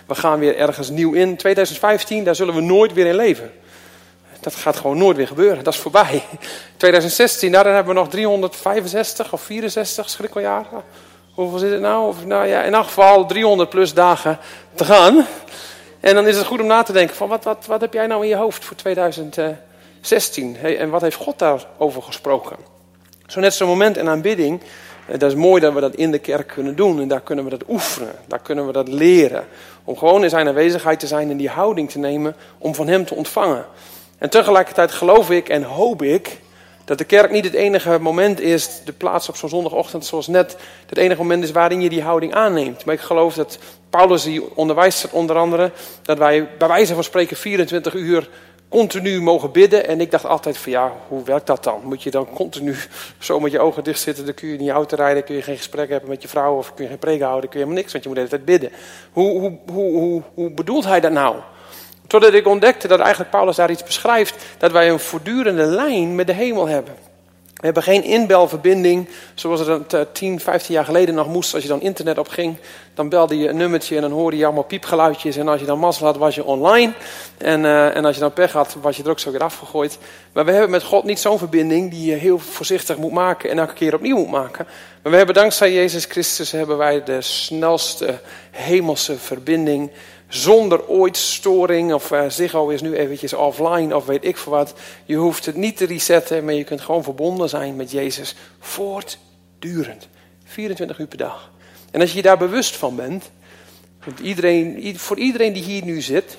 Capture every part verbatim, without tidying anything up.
we gaan weer ergens nieuw in. twintig vijftien, daar zullen we nooit weer in leven. Dat gaat gewoon nooit weer gebeuren. Dat is voorbij. twintig zestien, nou, dan hebben we nog driehonderdvijfenzestig of vierenzestig schrikkeljaar. Hoeveel zit het nou? Of, nou ja, in elk geval driehonderd plus dagen te gaan. En dan is het goed om na te denken van wat, wat, wat heb jij nou in je hoofd voor twintig zestien? Hey, en wat heeft God daarover gesproken? Zo net zo'n moment in aanbidding. Dat is mooi dat we dat in de kerk kunnen doen. En daar kunnen we dat oefenen. Daar kunnen we dat leren. Om gewoon in zijn aanwezigheid te zijn en die houding te nemen om van hem te ontvangen. En tegelijkertijd geloof ik en hoop ik dat de kerk niet het enige moment is, de plaats op zo'n zondagochtend zoals net, het enige moment is waarin je die houding aanneemt. Maar ik geloof dat Paulus die onderwijst onder andere, dat wij bij wijze van spreken vierentwintig uur continu mogen bidden. En ik dacht altijd van ja, hoe werkt dat dan? Moet je dan continu zo met je ogen dicht zitten, dan kun je in je auto rijden, kun je geen gesprek hebben met je vrouw of kun je geen preek houden, kun je helemaal niks, want je moet de hele tijd bidden. Hoe, hoe, hoe, hoe, hoe bedoelt hij dat nou? Totdat ik ontdekte dat eigenlijk Paulus daar iets beschrijft, dat wij een voortdurende lijn met de hemel hebben. We hebben geen inbelverbinding, zoals het tien, vijftien jaar geleden nog moest. Als je dan internet op ging, dan belde je een nummertje en dan hoorde je allemaal piepgeluidjes. En als je dan mazzel had, was je online. En, uh, en als je dan pech had, was je er ook zo weer afgegooid. Maar we hebben met God niet zo'n verbinding die je heel voorzichtig moet maken en elke keer opnieuw moet maken. Maar we hebben dankzij Jezus Christus hebben wij de snelste hemelse verbinding. Zonder ooit storing of uh, Ziggo is nu eventjes offline of weet ik veel wat. Je hoeft het niet te resetten, maar je kunt gewoon verbonden zijn met Jezus voortdurend. vierentwintig uur per dag. En als je je daar bewust van bent, want iedereen, voor iedereen die hier nu zit,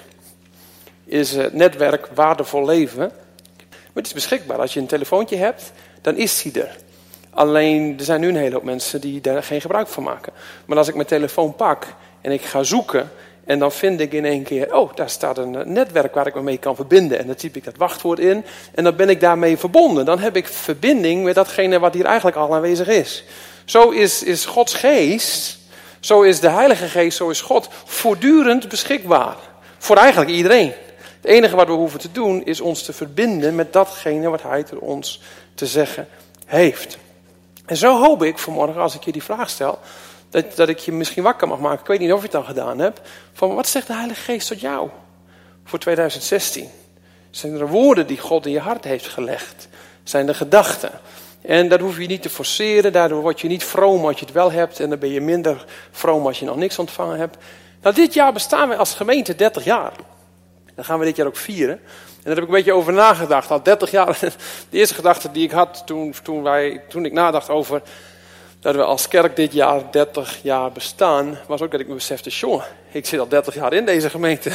is het netwerk waardevol leven. Maar het is beschikbaar. Als je een telefoontje hebt, dan is die er. Alleen, er zijn nu een hele hoop mensen die daar geen gebruik van maken. Maar als ik mijn telefoon pak en ik ga zoeken, en dan vind ik in één keer, oh, daar staat een netwerk waar ik me mee kan verbinden. En dan typ ik dat wachtwoord in en dan ben ik daarmee verbonden. Dan heb ik verbinding met datgene wat hier eigenlijk al aanwezig is. Zo is, is Gods geest, zo is de Heilige Geest, zo is God voortdurend beschikbaar. Voor eigenlijk iedereen. Het enige wat we hoeven te doen is ons te verbinden met datgene wat Hij ter ons te zeggen heeft. En zo hoop ik vanmorgen, als ik je die vraag stel, Dat, dat ik je misschien wakker mag maken. Ik weet niet of je het al gedaan hebt. Van wat zegt de Heilige Geest tot jou voor twintig zestien? Zijn er woorden die God in je hart heeft gelegd? Zijn er gedachten? En dat hoef je niet te forceren. Daardoor word je niet vroom als je het wel hebt. En dan ben je minder vroom als je nog niks ontvangen hebt. Nou, dit jaar bestaan wij als gemeente dertig jaar. Dan gaan we dit jaar ook vieren. En daar heb ik een beetje over nagedacht. Al dertig jaar. De eerste gedachte die ik had toen, toen, wij, toen ik nadacht over dat we als kerk dit jaar dertig jaar bestaan, was ook dat ik me besefte, jongen, ik zit al dertig jaar in deze gemeente.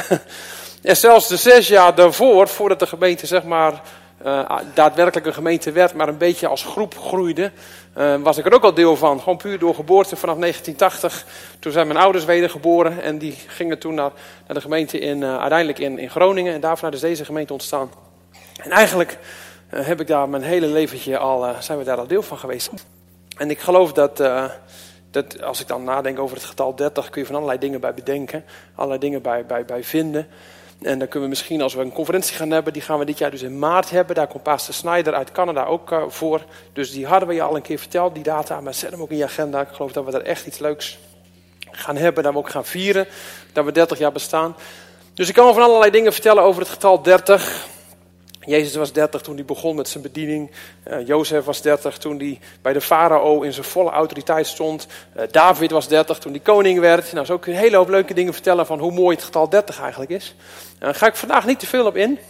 En zelfs de zes jaar daarvoor, voordat de gemeente zeg maar uh, daadwerkelijk een gemeente werd, maar een beetje als groep groeide, uh, was ik er ook al deel van. Gewoon puur door geboorte vanaf negentien tachtig. Toen zijn mijn ouders wedergeboren en die gingen toen naar, naar de gemeente in, uh, uiteindelijk in, in Groningen. En daarvan is deze gemeente ontstaan. En eigenlijk uh, heb ik daar mijn hele leventje al, uh, zijn we daar al deel van geweest. En ik geloof dat, uh, dat als ik dan nadenk over het getal dertig, kun je van allerlei dingen bij bedenken. Allerlei dingen bij, bij, bij vinden. En dan kunnen we misschien, als we een conferentie gaan hebben, die gaan we dit jaar dus in maart hebben. Daar komt Pastor Snyder uit Canada ook uh, voor. Dus die hadden we je al een keer verteld, die data. Maar zet hem ook in je agenda. Ik geloof dat we daar echt iets leuks gaan hebben. Dat we ook gaan vieren. Dat we dertig jaar bestaan. Dus ik kan van allerlei dingen vertellen over het getal dertig. Jezus was dertig toen hij begon met zijn bediening. Uh, Jozef was dertig toen hij bij de farao in zijn volle autoriteit stond. Uh, David was dertig toen hij koning werd. Nou, zo kun je een hele hoop leuke dingen vertellen van hoe mooi het getal dertig eigenlijk is. Daar uh, ga ik vandaag niet te veel op in.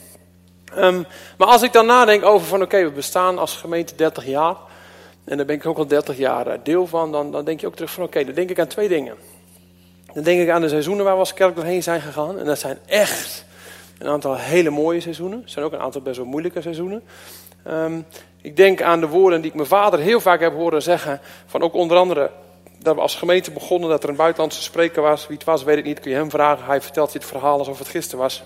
Um, maar als ik dan nadenk over van oké, okay, we bestaan als gemeente dertig jaar. En daar ben ik ook al dertig jaar deel van. Dan, dan denk je ook terug van oké, okay, dan denk ik aan twee dingen. Dan denk ik aan de seizoenen waar we als kerk doorheen zijn gegaan. En dat zijn echt een aantal hele mooie seizoenen. Er zijn ook een aantal best wel moeilijke seizoenen. Um, ik denk aan de woorden die ik mijn vader heel vaak heb horen zeggen. Van ook onder andere dat we als gemeente begonnen. Dat er een buitenlandse spreker was. Wie het was weet ik niet. Kun je hem vragen. Hij vertelt je het verhaal alsof het gisteren was.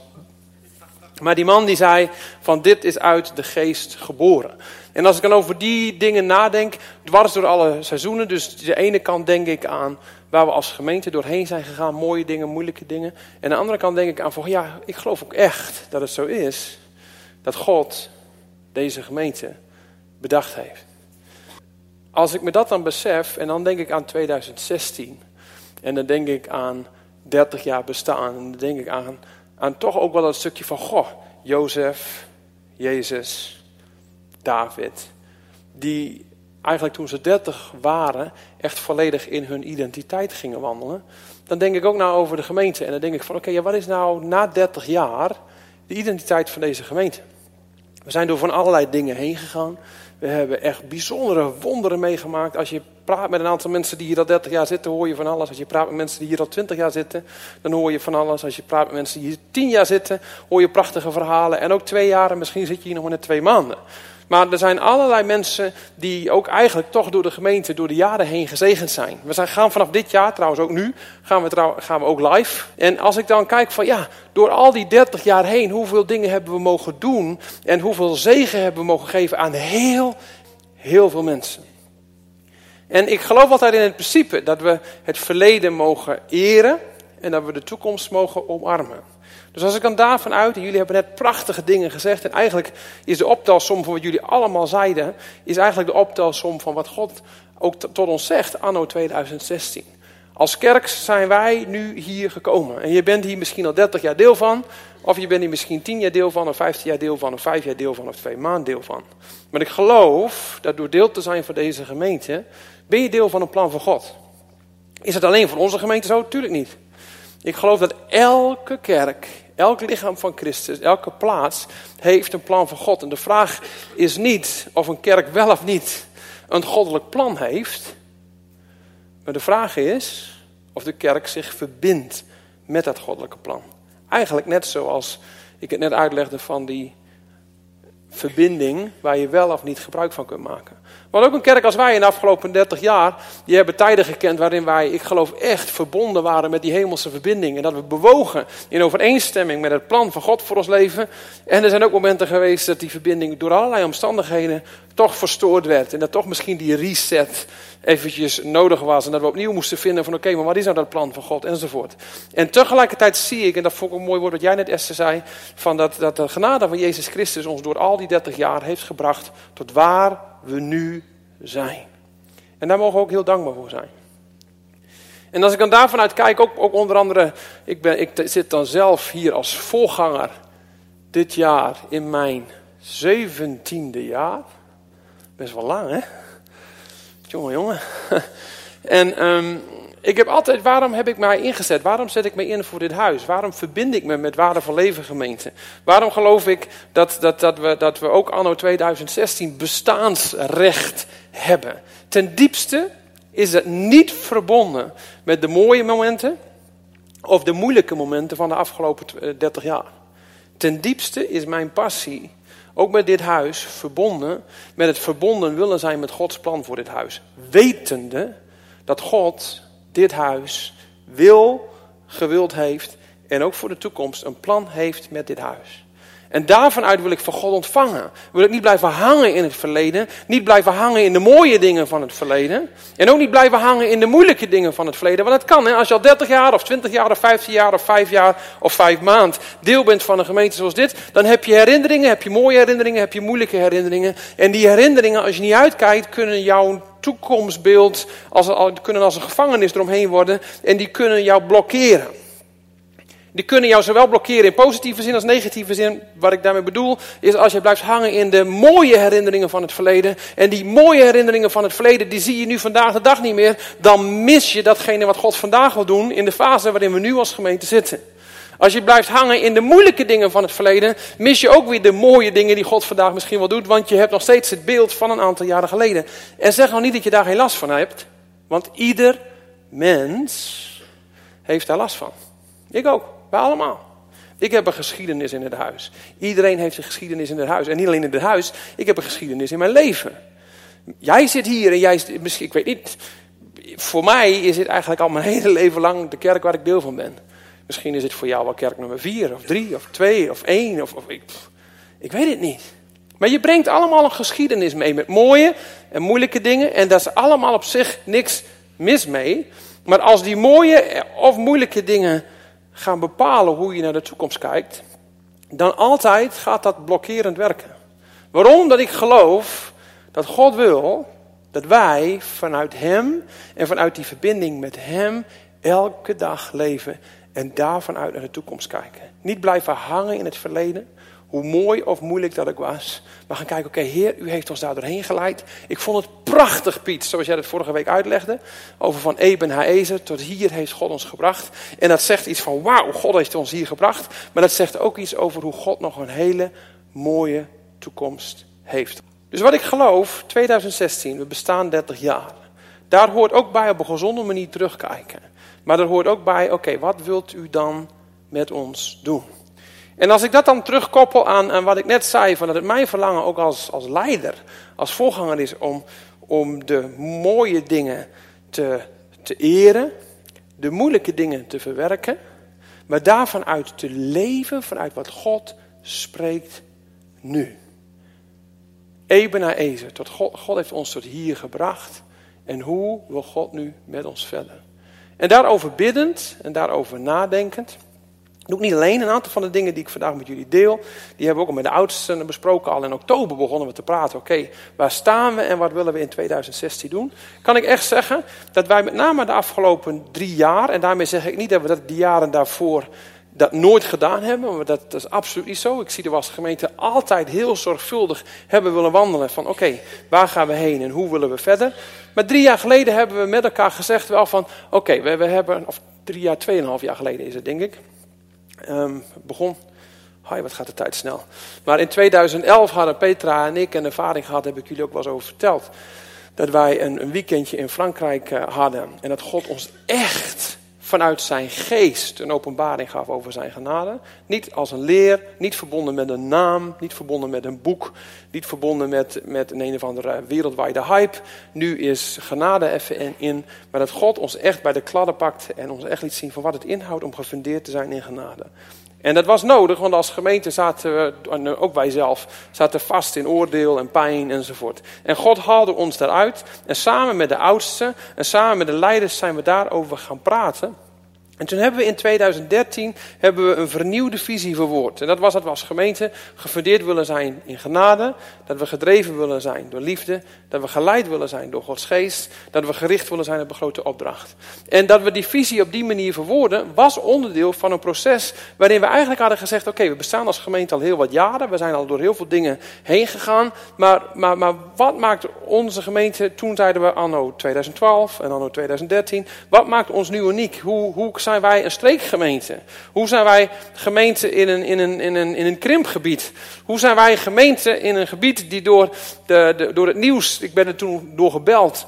Maar die man die zei van dit is uit de geest geboren. En als ik dan over die dingen nadenk. Dwars door alle seizoenen. Dus de ene kant denk ik aan waar we als gemeente doorheen zijn gegaan. Mooie dingen, moeilijke dingen. En aan de andere kant denk ik aan van ja, ik geloof ook echt dat het zo is. Dat God deze gemeente bedacht heeft. Als ik me dat dan besef en dan denk ik aan twintig zestien. En dan denk ik aan dertig jaar bestaan. En dan denk ik aan, aan toch ook wel dat stukje van, goh, Jozef, Jezus, David. Die eigenlijk toen ze dertig waren, echt volledig in hun identiteit gingen wandelen. Dan denk ik ook nou over de gemeente. En dan denk ik van, oké, okay, ja, wat is nou na dertig jaar de identiteit van deze gemeente? We zijn door van allerlei dingen heen gegaan. We hebben echt bijzondere wonderen meegemaakt. Als je praat met een aantal mensen die hier al dertig jaar zitten, hoor je van alles. Als je praat met mensen die hier al twintig jaar zitten, dan hoor je van alles. Als je praat met mensen die hier tien jaar zitten, hoor je prachtige verhalen. En ook twee jaar, en misschien zit je hier nog maar net twee maanden. Maar er zijn allerlei mensen die ook eigenlijk toch door de gemeente, door de jaren heen gezegend zijn. We zijn, gaan vanaf dit jaar, trouwens ook nu, gaan we, trouw, gaan we ook live. En als ik dan kijk van ja, door al die dertig jaar heen, hoeveel dingen hebben we mogen doen. En hoeveel zegen hebben we mogen geven aan heel, heel veel mensen. En ik geloof altijd in het principe dat we het verleden mogen eren en dat we de toekomst mogen omarmen. Dus als ik dan daarvan uit, en jullie hebben net prachtige dingen gezegd, en eigenlijk is de optelsom van wat jullie allemaal zeiden, is eigenlijk de optelsom van wat God ook t- tot ons zegt, anno tweeduizend zestien. Als kerk zijn wij nu hier gekomen. En je bent hier misschien al dertig jaar deel van, of je bent hier misschien tien jaar deel van, of vijftien jaar deel van, of vijf jaar deel van, of twee maanden deel van. Maar ik geloof dat door deel te zijn van deze gemeente, ben je deel van een plan van God. Is het alleen voor onze gemeente zo? Tuurlijk niet. Ik geloof dat elke kerk, elk lichaam van Christus, elke plaats heeft een plan van God. En de vraag is niet of een kerk wel of niet een goddelijk plan heeft. Maar de vraag is of de kerk zich verbindt met dat goddelijke plan. Eigenlijk net zoals ik het net uitlegde van die verbinding waar je wel of niet gebruik van kunt maken. Want ook een kerk als wij in de afgelopen dertig jaar, die hebben tijden gekend waarin wij, ik geloof, echt verbonden waren met die hemelse verbinding. En dat we bewogen in overeenstemming met het plan van God voor ons leven. En er zijn ook momenten geweest dat die verbinding door allerlei omstandigheden toch verstoord werd. En dat toch misschien die reset eventjes nodig was. En dat we opnieuw moesten vinden van oké, okay, maar wat is nou dat plan van God enzovoort. En tegelijkertijd zie ik, en dat vond ik een mooi woord wat jij net Esther zei, van dat, dat de genade van Jezus Christus ons door al die dertig jaar heeft gebracht tot waar we nu zijn. En daar mogen we ook heel dankbaar voor zijn. En als ik dan daarvan uit kijk, ook, ook onder andere, ik, ben, ik zit dan zelf hier als voorganger dit jaar in mijn zeventiende jaar. Best wel lang, hè? Jongen, jongen. En um, ik heb altijd, waarom heb ik mij ingezet? Waarom zet ik me in voor dit huis? Waarom verbind ik me met Waarde van Leven gemeente? Waarom geloof ik dat, dat, dat, we, dat we ook anno tweeduizend zestien bestaansrecht hebben? Ten diepste is het niet verbonden met de mooie momenten of de moeilijke momenten van de afgelopen dertig jaar. Ten diepste is mijn passie, ook met dit huis, verbonden met het verbonden willen zijn met Gods plan voor dit huis. Wetende dat God dit huis wil, gewild heeft en ook voor de toekomst een plan heeft met dit huis. En daarvan uit wil ik van God ontvangen. Wil ik niet blijven hangen in het verleden. Niet blijven hangen in de mooie dingen van het verleden. En ook niet blijven hangen in de moeilijke dingen van het verleden. Want dat kan, hè? Als je al dertig jaar of twintig jaar of vijftien jaar of vijf jaar of vijf maand deel bent van een gemeente zoals dit. Dan heb je herinneringen, heb je mooie herinneringen, heb je moeilijke herinneringen. En die herinneringen, als je niet uitkijkt, kunnen jouw toekomstbeeld als, kunnen als een gevangenis eromheen worden. En die kunnen jou blokkeren. Die kunnen jou zowel blokkeren in positieve zin als negatieve zin. Wat ik daarmee bedoel is als je blijft hangen in de mooie herinneringen van het verleden. En die mooie herinneringen van het verleden, die zie je nu vandaag de dag niet meer. Dan mis je datgene wat God vandaag wil doen in de fase waarin we nu als gemeente zitten. Als je blijft hangen in de moeilijke dingen van het verleden, mis je ook weer de mooie dingen die God vandaag misschien wel doet. Want je hebt nog steeds het beeld van een aantal jaren geleden. En zeg nou niet dat je daar geen last van hebt. Want ieder mens heeft daar last van. Ik ook. Wij allemaal. Ik heb een geschiedenis in het huis. Iedereen heeft een geschiedenis in het huis. En niet alleen in het huis. Ik heb een geschiedenis in mijn leven. Jij zit hier en jij... Misschien, ik weet niet. Voor mij is dit eigenlijk al mijn hele leven lang de kerk waar ik deel van ben. Misschien is het voor jou wel kerk nummer vier of drie of twee of één. Of, of, ik, ik weet het niet. Maar je brengt allemaal een geschiedenis mee. Met mooie en moeilijke dingen. En daar is allemaal op zich niks mis mee. Maar als die mooie of moeilijke dingen gaan bepalen hoe je naar de toekomst kijkt, dan altijd gaat dat blokkerend werken. Waarom? Dat ik geloof dat God wil dat wij vanuit Hem en vanuit die verbinding met Hem Elke dag leven en daarvan uit naar de toekomst kijken. Niet blijven hangen in het verleden. Hoe mooi of moeilijk dat ook was. Maar gaan kijken, oké, okay, Heer, u heeft ons daar doorheen geleid. Ik vond het prachtig, Piet, zoals jij dat vorige week uitlegde. Over van Eben Haezer, tot hier heeft God ons gebracht. En dat zegt iets van, wauw, God heeft ons hier gebracht. Maar dat zegt ook iets over hoe God nog een hele mooie toekomst heeft. Dus wat ik geloof, twintig zestien, we bestaan dertig jaar. Daar hoort ook bij op een gezonde manier terugkijken. Maar er hoort ook bij, oké, okay, wat wilt u dan met ons doen? En als ik dat dan terugkoppel aan, aan wat ik net zei, van dat het mijn verlangen ook als, als leider, als voorganger is om, om de mooie dingen te, te eren, de moeilijke dingen te verwerken, maar daarvan uit te leven vanuit wat God spreekt nu. Eben Haezer, tot God, God heeft ons tot hier gebracht en hoe wil God nu met ons verder? En daarover biddend en daarover nadenkend. Doe ik niet alleen een aantal van de dingen die ik vandaag met jullie deel. Die hebben we ook al met de oudsten besproken. Al in oktober begonnen we te praten. Oké, okay, waar staan we en wat willen we in twintig zestien doen? Kan ik echt zeggen dat wij met name de afgelopen drie jaar. En daarmee zeg ik niet dat we dat die jaren daarvoor dat nooit gedaan hebben. Maar dat, dat is absoluut niet zo. Ik zie er als gemeente altijd heel zorgvuldig hebben willen wandelen. Van oké, okay, waar gaan we heen en hoe willen we verder? Maar drie jaar geleden hebben we met elkaar gezegd wel van oké, okay, we, we hebben, of drie jaar, tweeënhalf jaar geleden is het denk ik. Um, begon, hi, wat gaat de tijd snel. Maar in twintig elf hadden Petra en ik een ervaring gehad, heb ik jullie ook wel eens over verteld. Dat wij een, een weekendje in Frankrijk uh, hadden. En dat God ons echt vanuit zijn geest een openbaring gaf over zijn genade. Niet als een leer, niet verbonden met een naam, niet verbonden met een boek. Niet verbonden met, met een een of andere wereldwijde hype. Nu is genade even in. Maar dat God ons echt bij de kladden pakt en ons echt liet zien van wat het inhoudt om gefundeerd te zijn in genade. En dat was nodig, want als gemeente zaten we, en ook wij zelf, zaten vast in oordeel en pijn enzovoort. En God haalde ons daaruit. En samen met de oudsten en samen met de leiders zijn we daarover gaan praten. En toen hebben we in twintig dertien hebben we een vernieuwde visie verwoord. En dat was dat we als gemeente gefundeerd willen zijn in genade. Dat we gedreven willen zijn door liefde. Dat we geleid willen zijn door Gods geest. Dat we gericht willen zijn op een grote opdracht. En dat we die visie op die manier verwoorden was onderdeel van een proces waarin we eigenlijk hadden gezegd, oké, okay, we bestaan als gemeente al heel wat jaren. We zijn al door heel veel dingen heen gegaan. Maar, maar, maar wat maakt onze gemeente, toen zeiden we anno twintig twaalf en anno twintig dertien, wat maakt ons nu uniek? Hoe, hoe zijn wij een streekgemeente? Hoe zijn wij gemeente in een, in een, in een, in een krimpgebied? Hoe zijn wij gemeente in een gebied die door, de, de, door het nieuws, ik ben er toen door gebeld,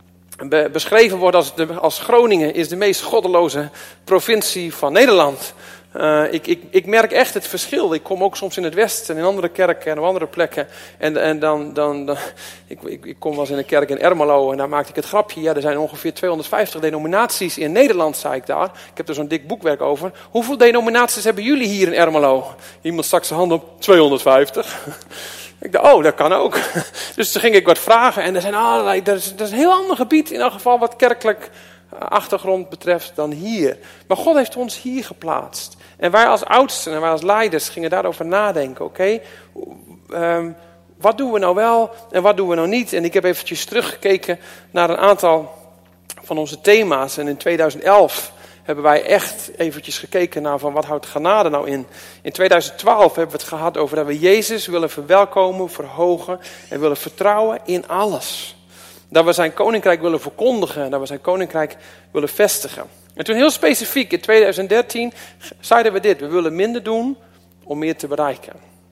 be, beschreven wordt als, de, als Groningen is de meest goddeloze provincie van Nederland. Uh, ik, ik, ik merk echt het verschil. Ik kom ook soms in het Westen en in andere kerken en op andere plekken. En, en dan, dan, dan ik, ik, ik kom wel eens in een kerk in Ermelo en daar maakte ik het grapje. Ja, er zijn ongeveer tweehonderdvijftig denominaties in Nederland, zei ik daar. Ik heb er zo'n dik boekwerk over. Hoeveel denominaties hebben jullie hier in Ermelo? Iemand stak zijn hand op, tweehonderdvijftig. Ik dacht, oh, dat kan ook. Dus toen ging ik wat vragen en er zijn allerlei, dat is, dat is een heel ander gebied in elk geval wat kerkelijk achtergrond betreft dan hier. Maar God heeft ons hier geplaatst. En wij als oudsten en wij als leiders gingen daarover nadenken. Oké, okay, um, wat doen we nou wel en wat doen we nou niet? En ik heb eventjes teruggekeken naar een aantal van onze thema's. En in twintig elf hebben wij echt eventjes gekeken naar van wat houdt genade nou in. In twintig twaalf hebben we het gehad over dat we Jezus willen verwelkomen, verhogen en willen vertrouwen in alles. Dat we zijn koninkrijk willen verkondigen en dat we zijn koninkrijk willen vestigen. En toen heel specifiek in twintig dertien zeiden we dit. We willen minder doen om meer te bereiken.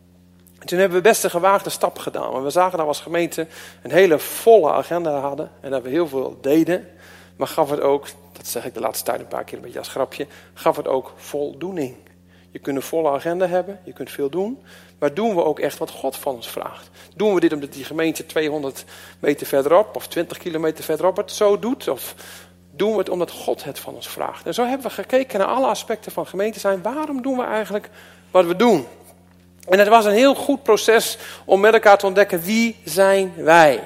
En toen hebben we best een gewaagde stap gedaan. Want we zagen dat we als gemeente een hele volle agenda hadden. En dat we heel veel deden. Maar gaf het ook, dat zeg ik de laatste tijd een paar keer een beetje als grapje. Gaf het ook voldoening. Je kunt een volle agenda hebben. Je kunt veel doen. Maar doen we ook echt wat God van ons vraagt? Doen we dit omdat die gemeente tweehonderd meter verderop of twintig kilometer verderop het zo doet? Of doen we het omdat God het van ons vraagt? En zo hebben we gekeken naar alle aspecten van gemeente zijn. Waarom doen we eigenlijk wat we doen? En het was een heel goed proces om met elkaar te ontdekken wie zijn wij.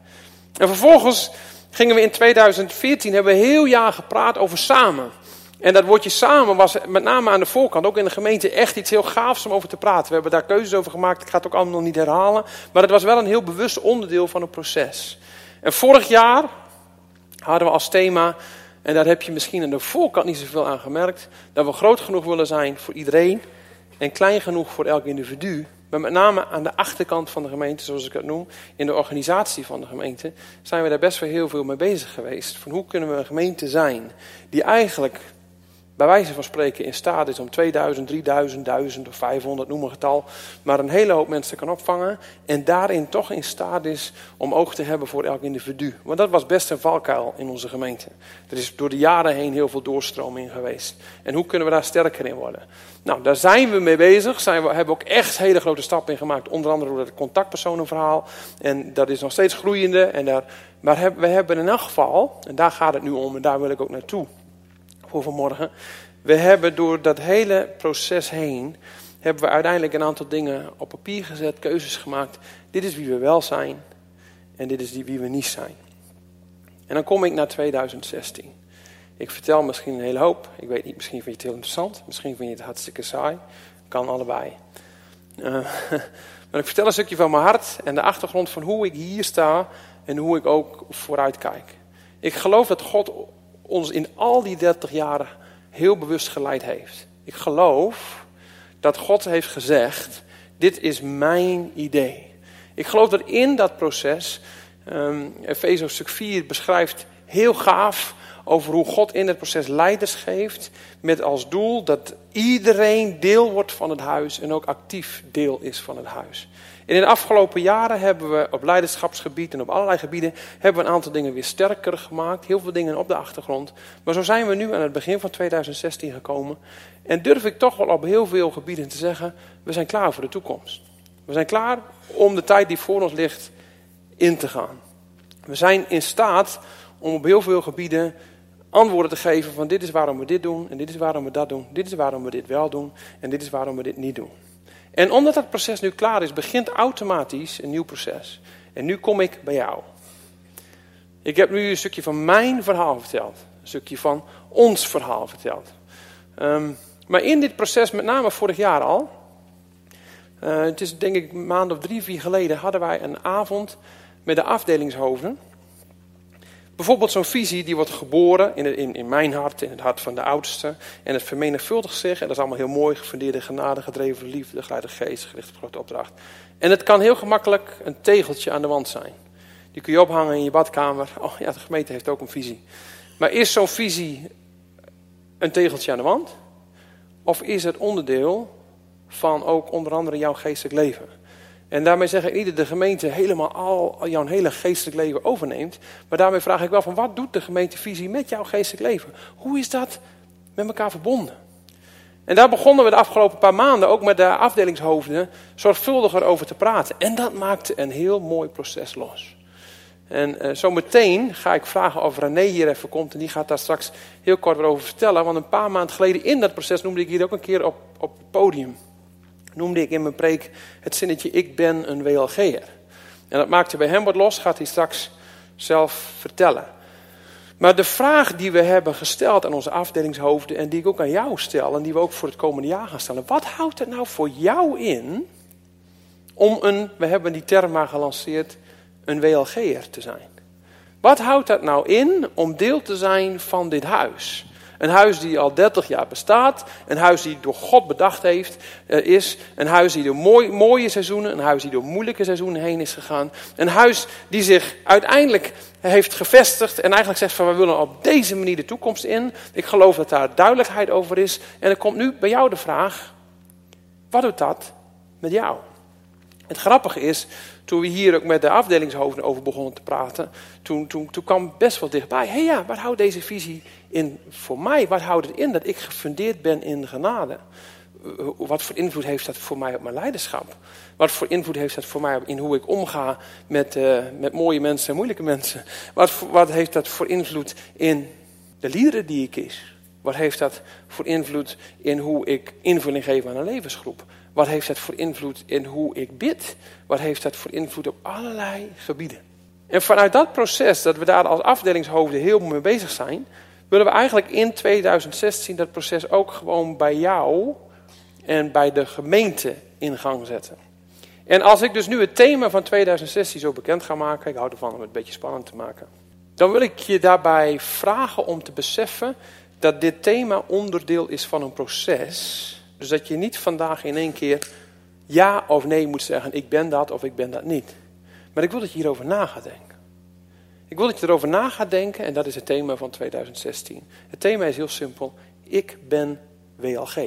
En vervolgens gingen we in twintig veertien, hebben we een heel jaar gepraat over samen. En dat woordje samen was met name aan de voorkant, ook in de gemeente, echt iets heel gaafs om over te praten. We hebben daar keuzes over gemaakt, ik ga het ook allemaal nog niet herhalen. Maar het was wel een heel bewust onderdeel van het proces. En vorig jaar hadden we als thema En daar heb je misschien aan de voorkant niet zoveel aan gemerkt. Dat we groot genoeg willen zijn voor iedereen. En klein genoeg voor elk individu. Maar met name aan de achterkant van de gemeente, zoals ik het noem. In de organisatie van de gemeente. Zijn we daar best wel heel veel mee bezig geweest. Van hoe kunnen we een gemeente zijn. Die eigenlijk bij wijze van spreken in staat is om tweeduizend, drieduizend, duizend of vijfhonderd, noem een getal. Maar een hele hoop mensen kan opvangen. En daarin toch in staat is om oog te hebben voor elk individu. Want dat was best een valkuil in onze gemeente. Er is door de jaren heen heel veel doorstroming geweest. En hoe kunnen we daar sterker in worden? Nou, daar zijn we mee bezig. Zijn we hebben ook echt hele grote stappen in gemaakt. Onder andere door het contactpersonenverhaal. En dat is nog steeds groeiende. En daar, maar we hebben in elk geval, en daar gaat het nu om en daar wil ik ook naartoe. Voor vanmorgen. We hebben door dat hele proces heen, hebben we uiteindelijk een aantal dingen op papier gezet, keuzes gemaakt. Dit is wie we wel zijn en dit is wie we niet zijn. En dan kom ik naar tweeduizend zestien. Ik vertel misschien een hele hoop. Ik weet niet, misschien vind je het heel interessant. Misschien vind je het hartstikke saai. Kan allebei. Uh, maar ik vertel een stukje van mijn hart en de achtergrond van hoe ik hier sta en hoe ik ook vooruit kijk. Ik geloof dat God ons in al die dertig jaren heel bewust geleid heeft. Ik geloof dat God heeft gezegd, dit is mijn idee. Ik geloof dat in dat proces, um, Efeze stuk vier beschrijft heel gaaf over hoe God in het proces leiders geeft, met als doel dat iedereen deel wordt van het huis en ook actief deel is van het huis. En in de afgelopen jaren hebben we op leiderschapsgebied en op allerlei gebieden hebben we een aantal dingen weer sterker gemaakt. Heel veel dingen op de achtergrond. Maar zo zijn we nu aan het begin van tweeduizend zestien gekomen. En durf ik toch wel op heel veel gebieden te zeggen, we zijn klaar voor de toekomst. We zijn klaar om de tijd die voor ons ligt in te gaan. We zijn in staat om op heel veel gebieden antwoorden te geven van dit is waarom we dit doen en dit is waarom we dat doen. Dit is waarom we dit wel doen en dit is waarom we dit niet doen. En omdat dat proces nu klaar is, begint automatisch een nieuw proces. En nu kom ik bij jou. Ik heb nu een stukje van mijn verhaal verteld. Een stukje van ons verhaal verteld. Um, maar in dit proces, met name vorig jaar al. Uh, het is denk ik een maand of drie, vier geleden hadden wij een avond met de afdelingshoofden. Bijvoorbeeld zo'n visie die wordt geboren in, in, in mijn hart, in het hart van de oudste. En het vermenigvuldigt zich. En dat is allemaal heel mooi. Gefundeerde genade, gedreven liefde, geleide geest, gericht op grote opdracht. En het kan heel gemakkelijk een tegeltje aan de wand zijn. Die kun je ophangen in je badkamer. Oh ja, de gemeente heeft ook een visie. Maar is zo'n visie een tegeltje aan de wand? Of is het onderdeel van ook onder andere jouw geestelijk leven? En daarmee zeg ik niet dat de gemeente helemaal al jouw hele geestelijk leven overneemt. Maar daarmee vraag ik wel van wat doet de gemeentevisie met jouw geestelijk leven? Hoe is dat met elkaar verbonden? En daar begonnen we de afgelopen paar maanden ook met de afdelingshoofden zorgvuldiger over te praten. En dat maakte een heel mooi proces los. En uh, zo meteen ga ik vragen of René hier even komt. En die gaat daar straks heel kort weer over vertellen. Want een paar maanden geleden in dat proces noemde ik hier ook een keer op, op het podium. Noemde ik in mijn preek het zinnetje ik ben een W L G'er. En dat maakte bij hem wat los, gaat hij straks zelf vertellen. Maar de vraag die we hebben gesteld aan onze afdelingshoofden en die ik ook aan jou stel en die we ook voor het komende jaar gaan stellen. Wat houdt het nou voor jou in om een, we hebben die term maar gelanceerd, een W L G'er te zijn? Wat houdt dat nou in om deel te zijn van dit huis? Een huis die al dertig jaar bestaat. Een huis die door God bedacht heeft, uh, is. Een huis die door mooi, mooie seizoenen, een huis die door moeilijke seizoenen heen is gegaan. Een huis die zich uiteindelijk heeft gevestigd en eigenlijk zegt van we willen op deze manier de toekomst in. Ik geloof dat daar duidelijkheid over is. En er komt nu bij jou de vraag, wat doet dat met jou? Het grappige is, toen we hier ook met de afdelingshoofden over begonnen te praten, toen, toen, toen kwam best wel dichtbij. Hé hey ja, wat houdt deze visie in voor mij? Wat houdt het in dat ik gefundeerd ben in genade? Wat voor invloed heeft dat voor mij op mijn leiderschap? Wat voor invloed heeft dat voor mij in hoe ik omga met, uh, met mooie mensen en moeilijke mensen? Wat, wat heeft dat voor invloed in de liederen die ik kies? Wat heeft dat voor invloed in hoe ik invulling geef aan een levensgroep? Wat heeft dat voor invloed in hoe ik bid? Wat heeft dat voor invloed op allerlei gebieden? En vanuit dat proces, dat we daar als afdelingshoofden heel mee bezig zijn, willen we eigenlijk in tweeduizend zestien dat proces ook gewoon bij jou en bij de gemeente in gang zetten. En als ik dus nu het thema van tweeduizend zestien zo bekend ga maken, ik hou ervan om het een beetje spannend te maken, dan wil ik je daarbij vragen om te beseffen dat dit thema onderdeel is van een proces. Dus dat je niet vandaag in één keer ja of nee moet zeggen, ik ben dat of ik ben dat niet. Maar ik wil dat je hierover na gaat denken. Ik wil dat je erover na gaat denken en dat is het thema van tweeduizend zestien. Het thema is heel simpel, ik ben W L G.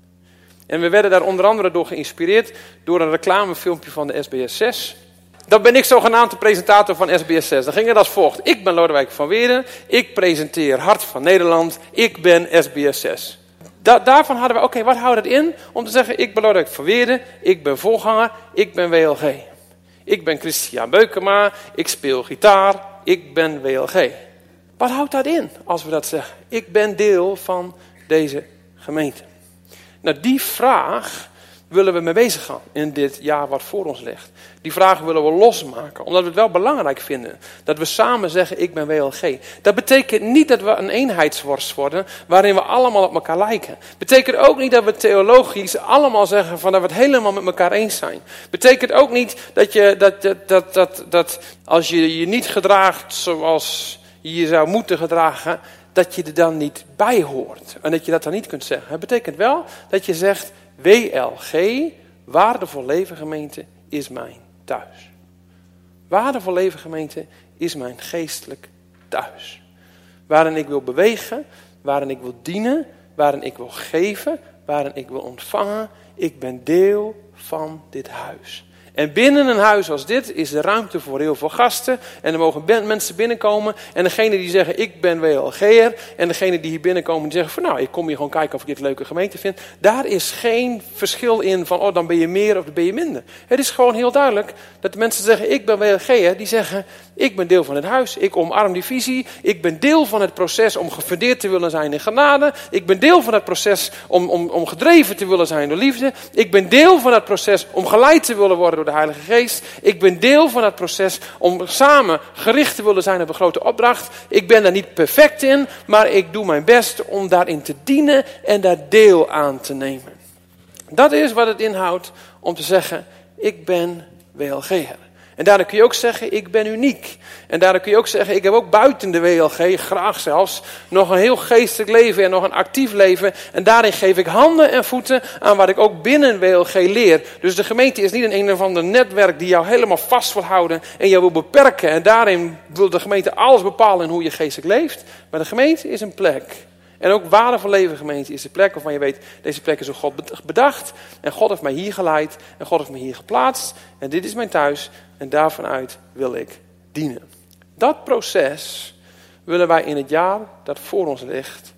En we werden daar onder andere door geïnspireerd door een reclamefilmpje van de S B S zes. Dan ben ik zogenaamd de presentator van S B S zes. Dan ging het als volgt. Ik ben Lodewijk van Weerden. Ik presenteer Hart van Nederland. Ik ben S B S zes. Da- daarvan hadden we, oké, okay, wat houdt het in? Om te zeggen, ik ben Lodewijk van Weerden. Ik ben voorganger. Ik ben W L G. Ik ben Christian Beukema. Ik speel gitaar. Ik ben W L G. Wat houdt dat in als we dat zeggen? Ik ben deel van deze gemeente. Nou, die vraag willen we mee bezig gaan in dit jaar wat voor ons ligt. Die vraag willen we losmaken, omdat we het wel belangrijk vinden. Dat we samen zeggen, ik ben W L G. Dat betekent niet dat we een eenheidsworst worden, waarin we allemaal op elkaar lijken. Betekent ook niet dat we theologisch allemaal zeggen van dat we het helemaal met elkaar eens zijn. Betekent ook niet dat, je, dat, dat, dat, dat, dat als je je niet gedraagt zoals je je zou moeten gedragen, dat je er dan niet bij hoort. En dat je dat dan niet kunt zeggen. Het betekent wel dat je zegt, W L G, Waardevol Leven Gemeente, is mijn thuis. Waardevol Leven Gemeente is mijn geestelijk thuis. Waarin ik wil bewegen, waarin ik wil dienen, waarin ik wil geven, waarin ik wil ontvangen. Ik ben deel van dit huis. En binnen een huis als dit is er ruimte voor heel veel gasten. En er mogen ben- mensen binnenkomen. En degene die zeggen, ik ben W L G'er. En degene die hier binnenkomen die zeggen van, nou, ik kom hier gewoon kijken of ik dit een leuke gemeente vind. Daar is geen verschil in van, oh, dan ben je meer of dan ben je minder. Het is gewoon heel duidelijk dat de mensen zeggen, ik ben W L G'er. Die zeggen, ik ben deel van het huis. Ik omarm die visie. Ik ben deel van het proces om gefundeerd te willen zijn in genade. Ik ben deel van het proces om, om, om gedreven te willen zijn door liefde. Ik ben deel van het proces om geleid te willen worden door de Heilige Geest. Ik ben deel van het proces om samen gericht te willen zijn op een grote opdracht. Ik ben daar niet perfect in, maar ik doe mijn best om daarin te dienen en daar deel aan te nemen. Dat is wat het inhoudt om te zeggen, ik ben W L G'er. En daardoor kun je ook zeggen, ik ben uniek. En daardoor kun je ook zeggen, ik heb ook buiten de W L G, graag zelfs, nog een heel geestelijk leven en nog een actief leven. En daarin geef ik handen en voeten aan wat ik ook binnen W L G leer. Dus de gemeente is niet een een of ander netwerk die jou helemaal vast wil houden en jou wil beperken. En daarin wil de gemeente alles bepalen in hoe je geestelijk leeft. Maar de gemeente is een plek. En ook Waardevol Leven Gemeente is de plek waarvan je weet, deze plek is door God bedacht. En God heeft mij hier geleid en God heeft me hier geplaatst. En dit is mijn thuis en daarvanuit wil ik dienen. Dat proces willen wij in het jaar dat voor ons ligt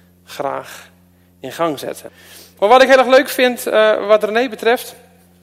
graag in gang zetten. Maar wat ik heel erg leuk vind, uh, wat René betreft,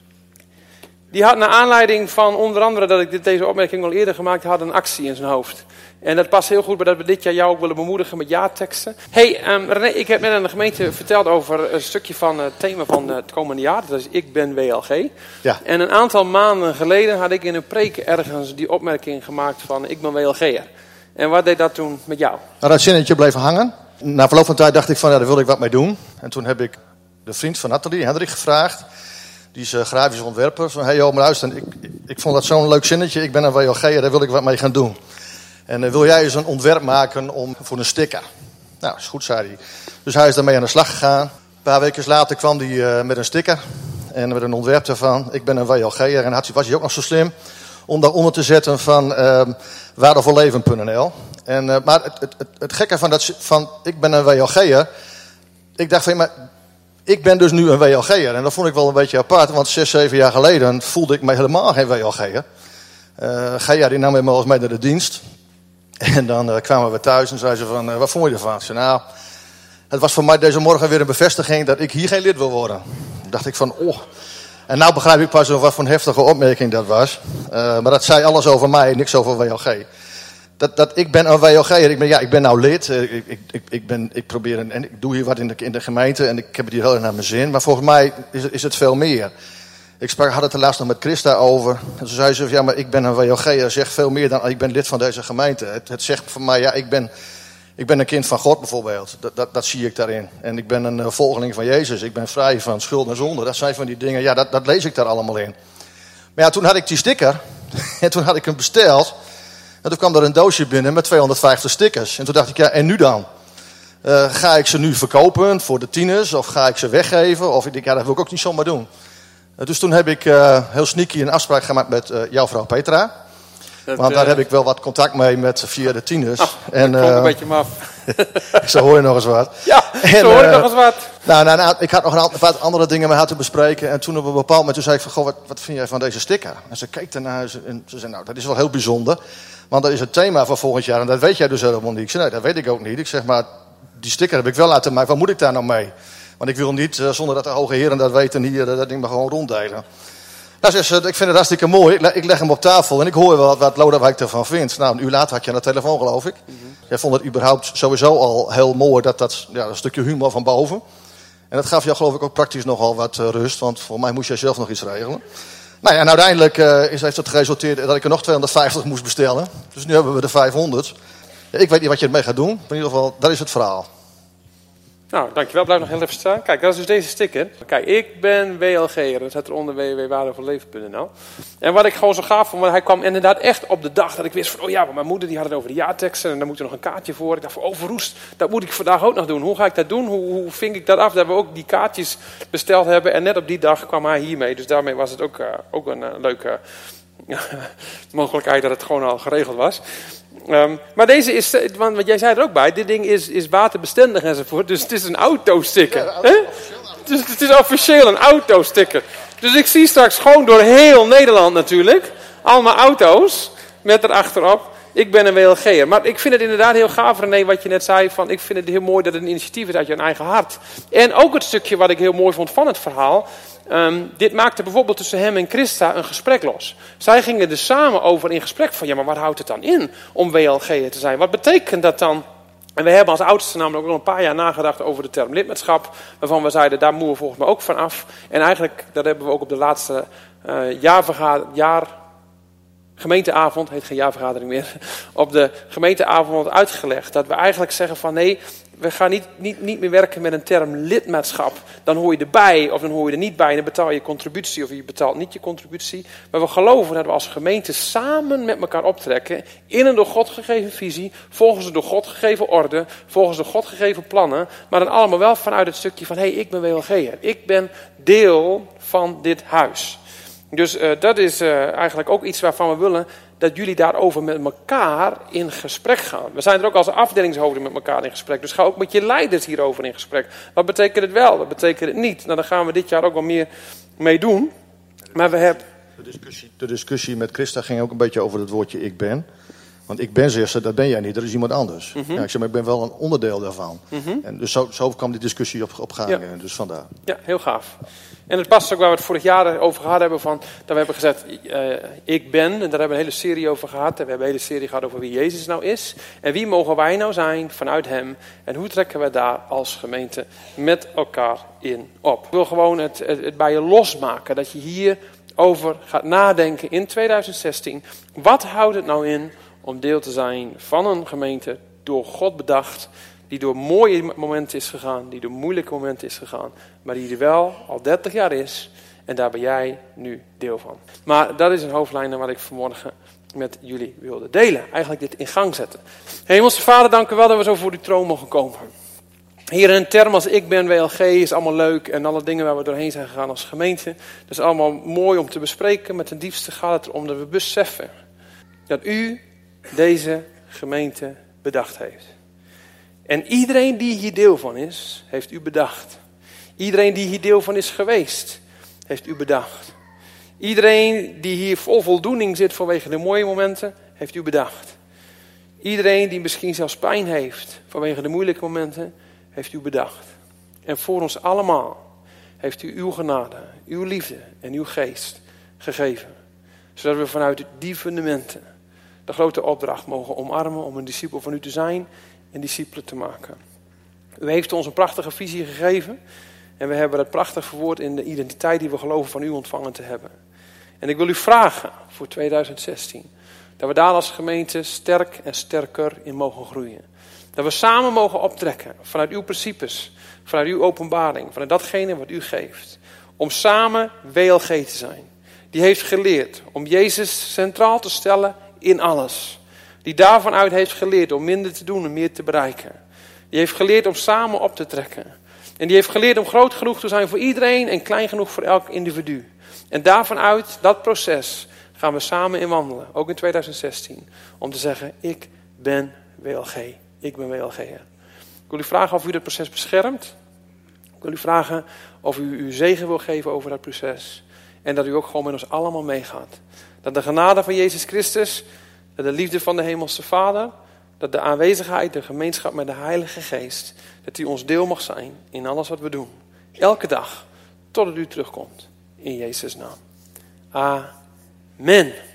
die had naar aanleiding van onder andere dat ik dit, deze opmerking al eerder gemaakt had, een actie in zijn hoofd. En dat past heel goed bij dat we dit jaar jou ook willen bemoedigen met jaarteksten. Hey, um, René, ik heb net aan de gemeente verteld over een stukje van het thema van het komende jaar. Dat is ik ben W L G. Ja. En een aantal maanden geleden had ik in een preek ergens die opmerking gemaakt van ik ben W L G'er. En wat deed dat toen met jou? Nou, dat zinnetje bleef hangen. Na verloop van tijd dacht ik van, ja, daar wil ik wat mee doen. En toen heb ik de vriend van Nathalie, Hendrik, gevraagd. Die is uh, grafisch ontwerper. Van, hey joh, maar luister, ik, ik, ik vond dat zo'n leuk zinnetje. Ik ben een W L G'er, daar wil ik wat mee gaan doen. En uh, wil jij eens een ontwerp maken om, voor een sticker? Nou, is goed, zei hij. Dus hij is daarmee aan de slag gegaan. Een paar weken later kwam hij uh, met een sticker. En met een ontwerp daarvan. Ik ben een W L G'er. En had, was hij ook nog zo slim om daaronder te zetten van uh, waardevolleven punt n l. En, uh, maar het, het, het, het gekke van, dat, van ik ben een W L G'er. Ik dacht van, maar ik ben dus nu een W L G'er. En dat vond ik wel een beetje apart. Want zes, zeven jaar geleden voelde ik me helemaal geen W L G'er. Uh, Gea die nam me wel eens mee naar de dienst. En dan uh, kwamen we thuis en zeiden ze van, uh, wat vond je ervan? Ik zei, nou, het was voor mij deze morgen weer een bevestiging dat ik hier geen lid wil worden. Toen dacht ik van, oh. En nou begrijp ik pas wat voor een heftige opmerking dat was. Uh, maar dat zei alles over mij, niks over W L G. Dat, dat ik ben een W L G'er, ik ben, ja, ik ben nou lid. Uh, ik, ik, ik, ben, ik probeer een, en ik doe hier wat in de, in de gemeente en ik heb het hier heel erg naar mijn zin. Maar volgens mij is, is het veel meer. Ik sprak, had het er laatst nog met Christa over. En toen zei ze, ja, maar ik ben een W L G'er, zegt veel meer dan ik ben lid van deze gemeente. Het, het zegt voor mij, ja, ik ben, ik ben een kind van God bijvoorbeeld. Dat, dat, dat zie ik daarin. En ik ben een uh, volgeling van Jezus. Ik ben vrij van schuld en zonde. Dat zijn van die dingen, ja, dat, dat lees ik daar allemaal in. Maar ja, toen had ik die sticker. En toen had ik hem besteld. En toen kwam er een doosje binnen met tweehonderdvijftig stickers. En toen dacht ik, ja, en nu dan? Uh, ga ik ze nu verkopen voor de tieners? Of ga ik ze weggeven? Of ik denk, ja, dat wil ik ook niet zomaar doen. Uh, dus toen heb ik uh, heel sneaky een afspraak gemaakt met uh, jouw vrouw Petra. Dat, Want daar uh... heb ik wel wat contact mee met via de tieners. Oh, en, uh, een beetje maf. Zo hoor je nog eens wat. Ja, en, zo hoor je uh, nog eens wat. Nou, nou, nou, ik had nog een aantal wat andere dingen met haar te bespreken. En toen op een bepaald moment toen zei ik van, goh, wat, wat vind jij van deze sticker? En ze keek ernaar en ze zei, nou, dat is wel heel bijzonder. Want dat is het thema van volgend jaar. En dat weet jij dus helemaal niet. Ik zei, nee, dat weet ik ook niet. Ik zeg, maar die sticker heb ik wel laten maken. Wat moet ik daar nou mee? Want ik wil niet, uh, zonder dat de hoge heren dat weten, hier dat, dat ding maar gewoon ronddelen. Nou, zegt ze, ik vind het hartstikke mooi. Ik, ik leg hem op tafel en ik hoor wel wat Lodewijk ervan vindt. Nou, een uur later had je aan de telefoon, geloof ik. Mm-hmm. Jij vond het überhaupt sowieso al heel mooi, dat, dat ja, een stukje humor van boven. En dat gaf jou, geloof ik, ook praktisch nogal wat uh, rust. Want voor mij moest jij zelf nog iets regelen. Nou ja, en uiteindelijk uh, is, heeft het geresulteerd dat ik er nog tweehonderdvijftig moest bestellen. Dus nu hebben we er vijfhonderd. Ja, ik weet niet wat je ermee gaat doen. Maar in ieder geval, dat is het verhaal. Nou, dankjewel. Blijf nog heel even staan. Kijk, dat is dus deze sticker. Kijk, ik ben W L G'er. Dat staat eronder w w w waardevolleven punt n l. En wat ik gewoon zo gaaf vond, want hij kwam inderdaad echt op de dag dat ik wist van, oh ja, maar mijn moeder die had het over de jaarteksten en daar moet er nog een kaartje voor. Ik dacht van, oh verroest, dat moet ik vandaag ook nog doen. Hoe ga ik dat doen? Hoe, hoe vink ik dat af? Dat we ook die kaartjes besteld hebben. En net op die dag kwam hij hiermee. Dus daarmee was het ook, uh, ook een uh, leuke uh, mogelijkheid dat het gewoon al geregeld was. Um, maar deze is, want, want jij zei er ook bij, dit ding is, is waterbestendig enzovoort. Dus het is een autosticker. Ja, auto, dus het is officieel een autosticker. Dus ik zie straks gewoon door heel Nederland natuurlijk, allemaal auto's met erachterop, ik ben een W L G'er. Maar ik vind het inderdaad heel gaaf, René, wat je net zei, van ik vind het heel mooi dat het een initiatief is uit je eigen hart. En ook het stukje wat ik heel mooi vond van het verhaal. Um, dit maakte bijvoorbeeld tussen hem en Christa een gesprek los. Zij gingen er samen over in gesprek van, ja, maar wat houdt het dan in om W L G'er te zijn? Wat betekent dat dan? En we hebben als oudste namelijk ook nog een paar jaar nagedacht over de term lidmaatschap. Waarvan we zeiden, daar moeten we volgens mij ook van af. En eigenlijk, dat hebben we ook op de laatste uh, jaarvergadering, jaar, gemeenteavond, heet geen jaarvergadering meer, op de gemeenteavond uitgelegd. Dat we eigenlijk zeggen van, nee, we gaan niet, niet, niet meer werken met een term lidmaatschap. Dan hoor je erbij of dan hoor je er niet bij. En dan betaal je contributie of je betaalt niet je contributie. Maar we geloven dat we als gemeente samen met elkaar optrekken. In een door God gegeven visie. Volgens de door God gegeven orde. Volgens de God gegeven plannen. Maar dan allemaal wel vanuit het stukje van, hé, hey, ik ben W L G'er. Ik ben deel van dit huis. Dus uh, dat is uh, eigenlijk ook iets waarvan we willen dat jullie daarover met elkaar in gesprek gaan. We zijn er ook als afdelingshoofden met elkaar in gesprek. Dus ga ook met je leiders hierover in gesprek. Wat betekent het wel? Wat betekent het niet? Nou, daar gaan we dit jaar ook wel meer mee doen. Maar we hebben... De discussie, de discussie met Christa ging ook een beetje over het woordje ik ben. Want ik ben, zegt ze, dat ben jij niet, dat is iemand anders. Mm-hmm. Ja, ik zeg, maar ik ben wel een onderdeel daarvan. Mm-hmm. En dus zo, zo kwam die discussie op, op gang. Ja. Dus vandaar. Ja, heel gaaf. En het past ook waar we het vorig jaar over gehad hebben. Van, dat we hebben gezegd, uh, ik ben. En daar hebben we een hele serie over gehad. En we hebben een hele serie gehad over wie Jezus nou is. En wie mogen wij nou zijn vanuit hem. En hoe trekken we daar als gemeente met elkaar in op. Ik wil gewoon het, het, het bij je losmaken. Dat je hierover gaat nadenken in twintig zestien. Wat houdt het nou in om deel te zijn van een gemeente door God bedacht, die door mooie momenten is gegaan, die door moeilijke momenten is gegaan, maar die er wel al dertig jaar is en daar ben jij nu deel van. Maar dat is een hoofdlijn naar wat ik vanmorgen met jullie wilde delen. Eigenlijk dit in gang zetten. Hemelse Vader, dank u wel dat we zo voor uw troon mogen komen. Hier een term als ik ben W L G is allemaal leuk en alle dingen waar we doorheen zijn gegaan als gemeente. Dat is allemaal mooi om te bespreken, maar ten diepste gaat het erom dat we beseffen dat u deze gemeente bedacht heeft. En iedereen die hier deel van is, heeft u bedacht. Iedereen die hier deel van is geweest, heeft u bedacht. Iedereen die hier vol voldoening zit vanwege de mooie momenten, heeft u bedacht. Iedereen die misschien zelfs pijn heeft vanwege de moeilijke momenten, heeft u bedacht. En voor ons allemaal heeft u uw genade, uw liefde en uw geest gegeven. Zodat we vanuit die fundamenten de grote opdracht mogen omarmen om een discipel van u te zijn en discipelen te maken. U heeft ons een prachtige visie gegeven en we hebben dat prachtig verwoord in de identiteit die we geloven van u ontvangen te hebben. En ik wil u vragen voor twintig zestien dat we daar als gemeente sterk en sterker in mogen groeien. Dat we samen mogen optrekken vanuit uw principes, vanuit uw openbaring, vanuit datgene wat u geeft. Om samen W L G te zijn. Die heeft geleerd om Jezus centraal te stellen in alles. Die daarvan uit heeft geleerd om minder te doen en meer te bereiken. Die heeft geleerd om samen op te trekken. En die heeft geleerd om groot genoeg te zijn voor iedereen en klein genoeg voor elk individu. En daarvan uit, dat proces, gaan we samen in wandelen. Ook in tweeduizend zestien. Om te zeggen, ik ben W L G. Ik ben W L G'er. Ik wil u vragen of u dat proces beschermt. Ik wil u vragen of u uw zegen wil geven over dat proces. En dat u ook gewoon met ons allemaal meegaat. Dat de genade van Jezus Christus, dat de liefde van de Hemelse Vader, dat de aanwezigheid, de gemeenschap met de Heilige Geest, dat die ons deel mag zijn in alles wat we doen. Elke dag, totdat u terugkomt. In Jezus' naam. Amen.